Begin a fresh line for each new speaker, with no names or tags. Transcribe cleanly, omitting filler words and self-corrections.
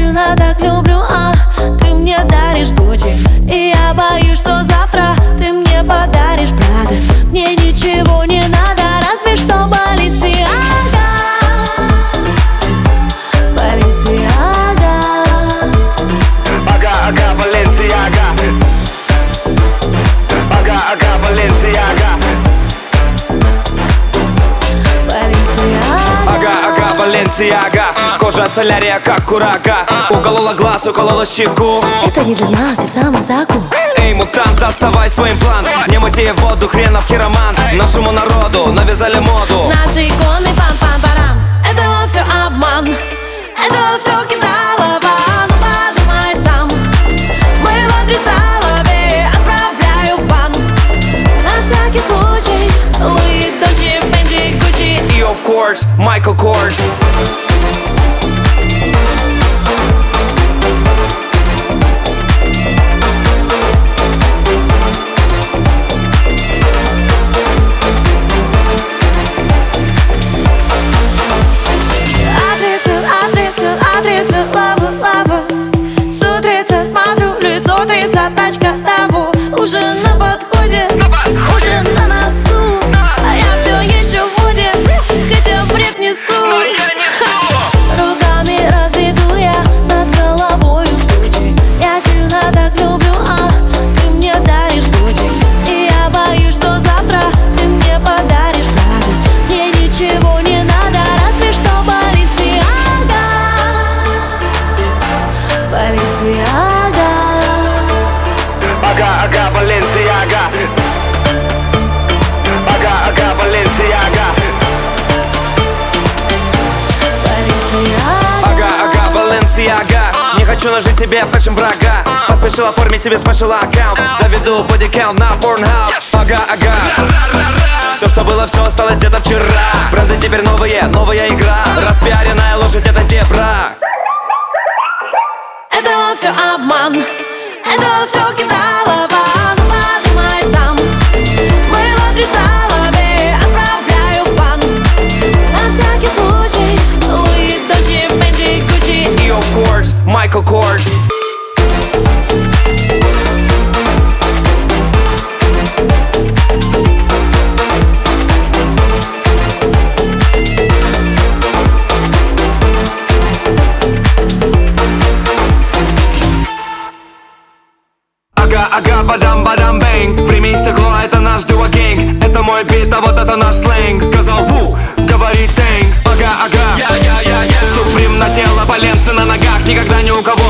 сильно так люблю, ты мне даришь Гуччи. И я боюсь, что завтра ты мне подаришь Прада. Мне ничего не надо, разве что Balenciaga. Balenciaga.
Ага, Balenciaga. Ага, Balenciaga. Ага, Balenciaga. Кожа солярия, как курага. Уколола глаз, уколола щеку.
Это не для нас, я в самом соку.
Эй, мутант, оставай своим план. Не мути в воду, хренов хироман. Нашему народу навязали моду.
Наши иконы пам-пам-парам. Это все обман, это все кидалово. Ну подумай сам, моего 30-лове отправляю в бан. На всякий случай Луи, Дольче, Фенди, Гуччи.
И of course, Michael Kors.
Смотрю, лицо 30, тачка того. Уже на подходе, уже на носу. А я все еще в моде, хотя бред несу. Руками разведу я над головой Гуччи. Я сильно так люблю, ты мне даришь Гуччи. И я боюсь, что завтра ты мне подаришь Прада. Мне ничего не надо, разве что Balenciaga. Balenciaga.
Ага, Balenciaga. Ага, Balenciaga. Ага, Balenciaga. Не хочу нажить себе фэшн врага. Поспешил оформить себе спешл аккаунт. Заведу бодикаунт на Pornhub. Ага. Все, что было, все осталось где-то вчера. Бренды теперь новые, новая игра. Распиаренная лошадь, это зебра.
Это все обман, это все кидалово. Ну подумай сам, моего 30-лове отправляю в бан. На всякий случай Луи, Дольче, Фенди, Гуччи.
И of course, Michael Kors. Ага, бадам, бэнг. Время и стекло, это наш дуа-гэнг. Это мой бит, а вот это наш сленг. Сказал ву, говорит тэнг. Ага, Суприм на тело, Баленсы на ногах. Никогда ни у кого